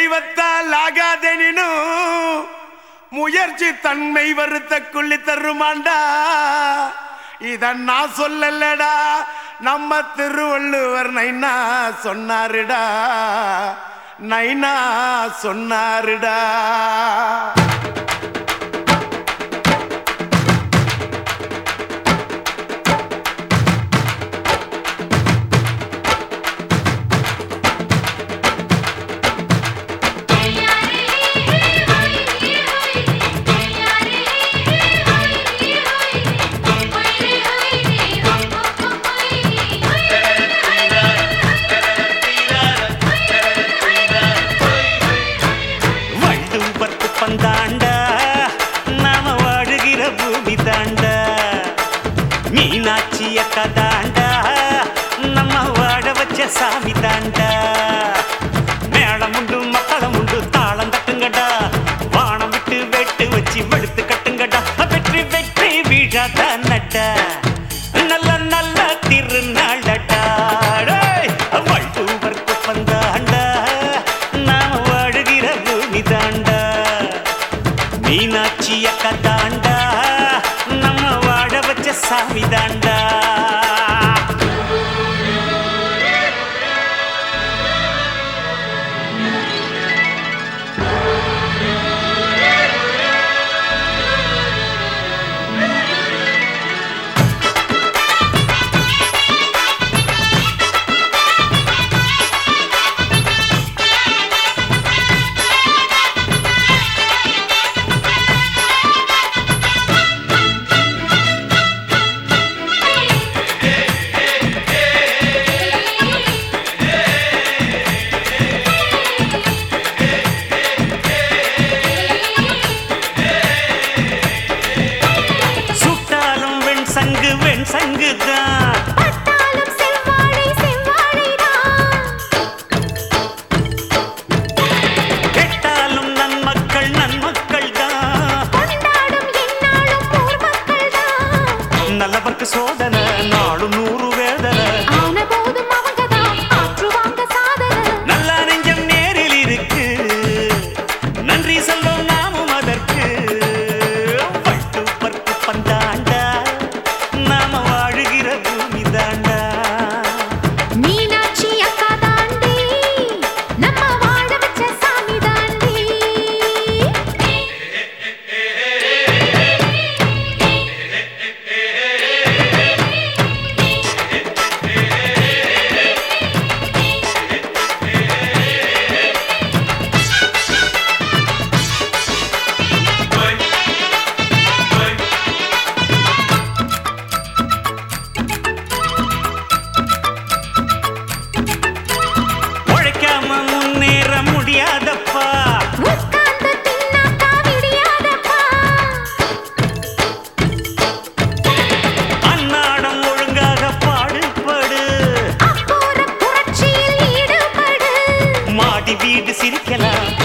தெய்வத்தால் ஆகாதெனினும் முயற்சி தன்மை வருத்த குள்ளி தருமாண்டா. இத நான் சொல்லலடா, நம்ம திருவள்ளுவர் நைனா சொன்னாருடா, நைனா சொன்னாருடா. மீனாட்சி அக்கா தாண்டா, நம்ம வாழ வச்ச சாமி தாண்டா. மேளம் உண்டு மக்களம் உண்டு தாளம் தட்டுங்கடா, வானம் விட்டு வெட்டு வச்சு வெளுத்து கட்டுங்கடா. வெற்றி வெற்றி வீழாதா நட்டா, நல்ல நல்ல திருநாளடா. வள்ளுவர்க்கு பந்தாண்டா, நாம வாழுகிற பூமி தாண்டா. மீனாட்சி அக்கா தாண்டா, நம்ம வாழ வச்ச சாமி தாண்டா. சங்கு வெண் சங்குதான், பட்டாலும் செவ்வாழை செவ்வாழைதான், கெட்டாலும் நன்மக்கள் நன்மக்கள் தான், கொண்டாடும் எந்நாளும் ஊர் மக்கள் தான். நல்லவர்க்கு சோதனை நாளும் 100 வேதனை, ஆன போதும் அவங்கதான் ஆற்றுவாங்க சாதனை. நல்ல நெஞ்சம் நேரில் இருக்கு, நன்றி சொல்லும் நாமும் அதற்கு. வள்ளுவர்க்கு பந்தாண்டா, நாம வாழுகிற பூமி தாண்டா. மீனாட்சி அக்கா தாண்டி, நம்ம வாழ வச்ச சாமி தாண்டி. உழைக்காம முன்னேற முடியாதப்பா, உட்கார்ந்து தின்னாக்கா விடியாதப்பா. அன்னாடம் ஒழுங்காக பாடுபடு, அப்போற புரட்சியில் ஈடுபடு. மாடி வீடு சிரிக்கலாம்,